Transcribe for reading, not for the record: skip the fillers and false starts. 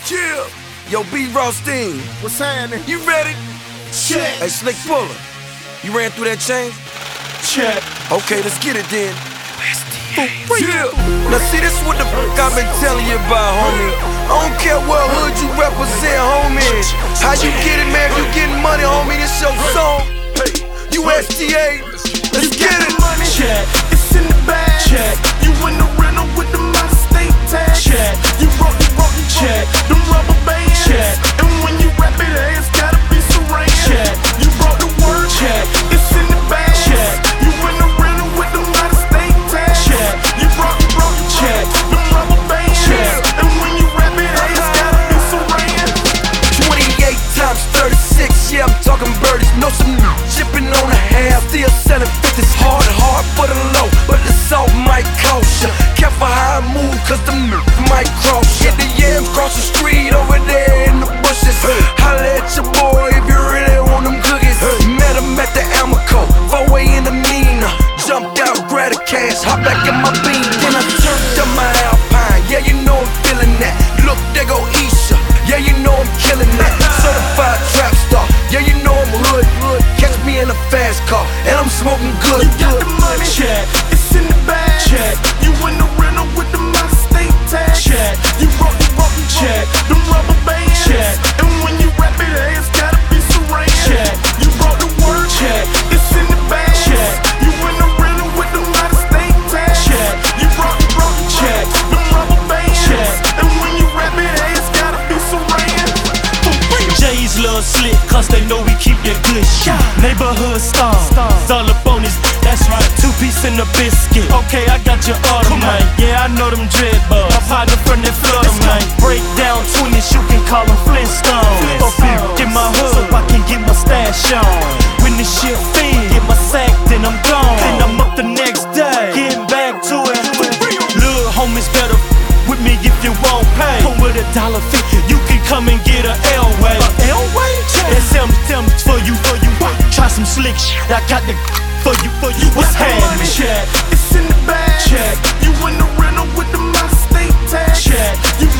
Yeah. Yo, B. Rothstein. What's happening? You ready? Check. Hey, Slick Puller. You ran through that chain? Check. Okay, let's get it then. Yeah. Now see, this what the fuck I've been telling you about, homie. I don't care what hood you represent, homie. How you get it, man? If you getting money, homie, this your song. USTA. Let's get it. Money. Check. It's in the bag. Check. You in the rental with the monster state tag. Check. You broke. Check. Them rubber bands. Check. And when you rap it, it's gotta be saran. Check. You brought the word. Check. It's in the bag. Check. You in the rental with the monster state tag. Check. You broke. Check. Them rubber bands. Check. And when you rap it, it's gotta be saran. 28 times 36, yeah, I'm talking birdies. Know some chipping on the half, still selling 50s. Hard for the low, but the salt might cost ya. Careful how I move, cause the might cross ya. Get the yam across the street over there in the bushes. Holla at your boy if you really want them cookies. Met him at the Almaco, 4-way in the Nina. Jumped out, grabbed the cash, hop back in my beam. Then I turned up my Alpine, yeah, you know I'm feeling that. Look, there go Isha, yeah, you know I'm killing that. Certified trap star, yeah, you know I'm hood. Catch me in a fast car, and I'm smoking good. You got the money. Check. It's in the bag. Check. You in the rental with the monster state tag. Check. You broke. Check. Them rubber bands. Check. And when you rap it, it's gotta be saran. Check. You brought the word. Check. It's in the bag. Check. You in the rental with the monster state tag. Check. You broke. Check. Them rubber bands. Check. And when you rap it, it's gotta be saran. J's love slick, cause they know we keep that good shit. Neighborhood stars, all up on this, that's right. 2-piece in a biscuit. Okay, I got your order, man. Yeah, I know them dread bugs. My partner from that Florida, man. Break down 20s, you can call them Flintstones. Get my hood so I can get my stash on. When this shit feed, get my sack, then I'm gone. Then I'm up the next day, getting back to it. Little homies better with me if you won't pay. Come with $1.50, you can come and get a L-way. L-way? That's them for you. Try some slick shit, I got the for you. What's happening? Check. It's in the bag. Check. You in the rental with the monster state tag. Check. You